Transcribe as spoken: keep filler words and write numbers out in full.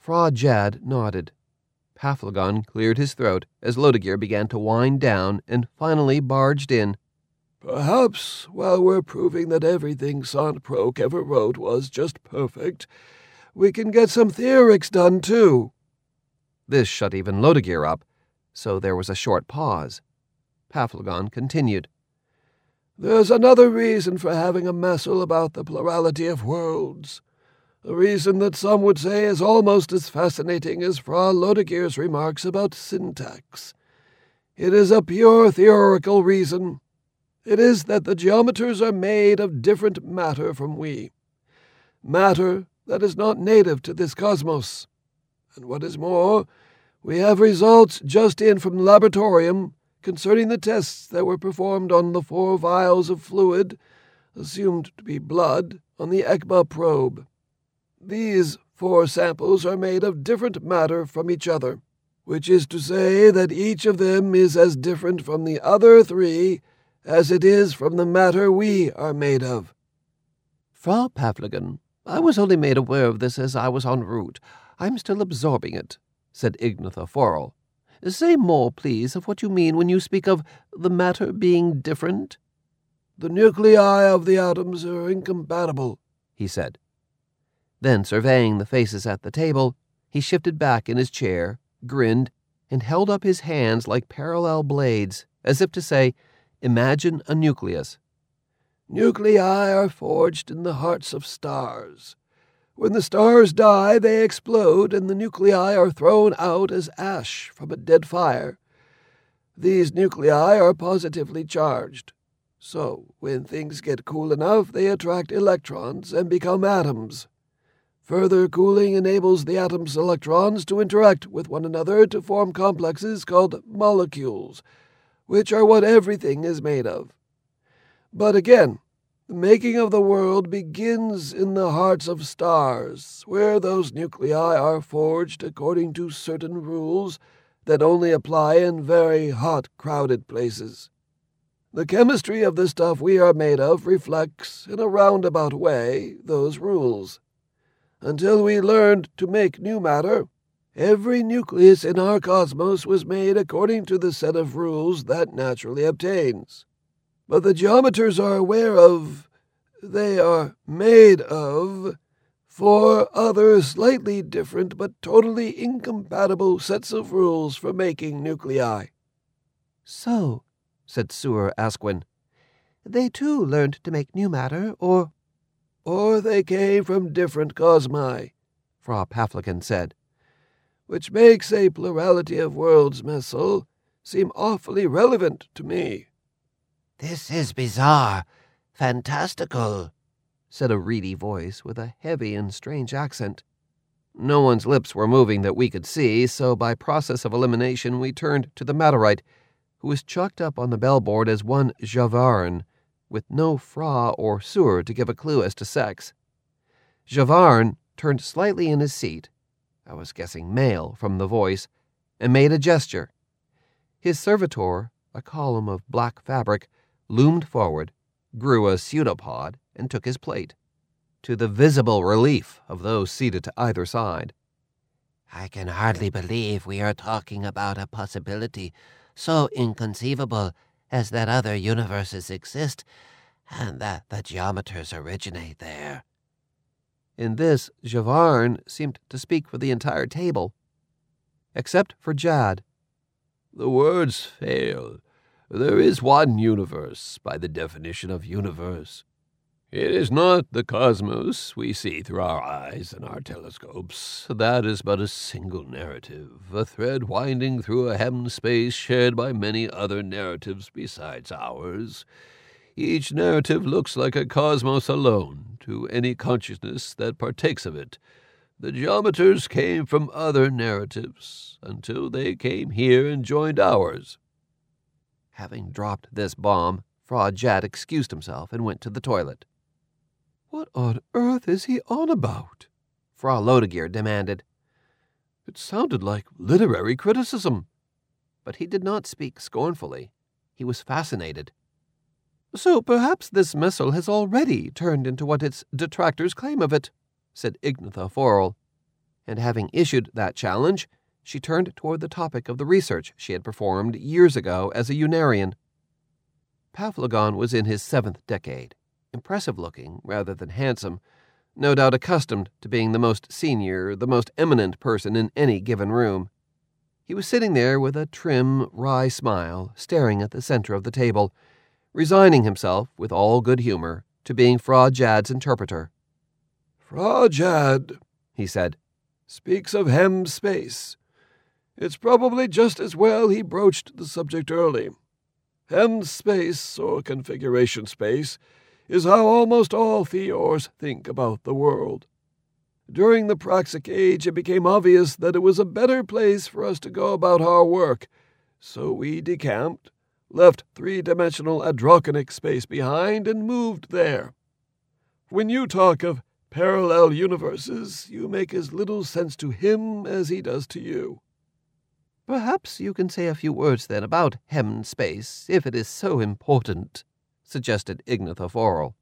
Fra Jad nodded. Paphlagon cleared his throat as Lodogir began to wind down and finally barged in. Perhaps, while we're proving that everything Sant Proc ever wrote was just perfect, we can get some theorics done, too. This shut even Lodogir up, so there was a short pause. Paphlagon continued. There's another reason for having a messel about the plurality of worlds. A reason that some would say is almost as fascinating as Fra Lodogir's remarks about syntax. It is a pure theoretical reason. It is that the geometers are made of different matter from we. Matter that is not native to this cosmos. And what is more, we have results just in from the laboratorium concerning the tests that were performed on the four vials of fluid, assumed to be blood, on the ECMA probe. These four samples are made of different matter from each other, which is to say that each of them is as different from the other three as it is from the matter we are made of. Fra Paphlagon, I was only made aware of this as I was en route. I'm still absorbing it, said Ignatha Forel. Say more, please, of what you mean when you speak of the matter being different. The nuclei of the atoms are incompatible, he said. Then, surveying the faces at the table, he shifted back in his chair, grinned, and held up his hands like parallel blades, as if to say, Imagine a nucleus. Nuclei are forged in the hearts of stars. When the stars die, they explode, and the nuclei are thrown out as ash from a dead fire. These nuclei are positively charged. So, when things get cool enough, they attract electrons and become atoms. Further cooling enables the atom's electrons to interact with one another to form complexes called molecules, which are what everything is made of. But again, the making of the world begins in the hearts of stars, where those nuclei are forged according to certain rules that only apply in very hot, crowded places. The chemistry of the stuff we are made of reflects, in a roundabout way, those rules. Until we learned to make new matter, every nucleus in our cosmos was made according to the set of rules that naturally obtains. But the geometers are aware of, they are made of, four other slightly different but totally incompatible sets of rules for making nuclei. So, said Sur Asquin, they too learned to make new matter, or... Or they came from different cosmi, Fra Paphlagon said. Which makes a plurality of worlds messel seem awfully relevant to me. This is bizarre, fantastical, said a reedy voice with a heavy and strange accent. No one's lips were moving that we could see, so by process of elimination we turned to the Matterite, who was chalked up on the bellboard as one Javarn, with no Fra or Sur to give a clue as to sex. Javarn turned slightly in his seat, I was guessing male from the voice, and made a gesture. His servitor, a column of black fabric, loomed forward, grew a pseudopod, and took his plate, to the visible relief of those seated to either side. I can hardly believe we are talking about a possibility so inconceivable as that other universes exist, and that the geometers originate there. In this, Javarn seemed to speak for the entire table, except for Jad. The words fail. There is one universe, by the definition of universe. It is not the cosmos we see through our eyes and our telescopes. That is but a single narrative, a thread winding through a hem space shared by many other narratives besides ours. Each narrative looks like a cosmos alone to any consciousness that partakes of it. The geometers came from other narratives until they came here and joined ours. Having dropped this bomb, Fra Jad excused himself and went to the toilet. What on earth is he on about? Fra Lodogir demanded. It sounded like literary criticism. But he did not speak scornfully. He was fascinated. So perhaps this missile has already turned into what its detractors claim of it, said Ignatha Forel. and having issued that challenge, she turned toward the topic of the research she had performed years ago as a Unarian. Paphlagon was in his seventh decade, impressive-looking rather than handsome, no doubt accustomed to being the most senior, the most eminent person in any given room. He was sitting there with a trim, wry smile, staring at the center of the table, resigning himself, with all good humor, to being Fra Jad's interpreter. Fra Jad, he said, speaks of hemmed space. It's probably just as well he broached the subject early. Hemmed space, or configuration space, is how almost all Theors think about the world. During the Praxic Age, it became obvious that it was a better place for us to go about our work, so we decamped, left three-dimensional Adrocanic space behind, and moved there. When you talk of parallel universes, you make as little sense to him as he does to you. Perhaps you can say a few words, then, about hemmed space, if it is so important, suggested Ignatha Forel.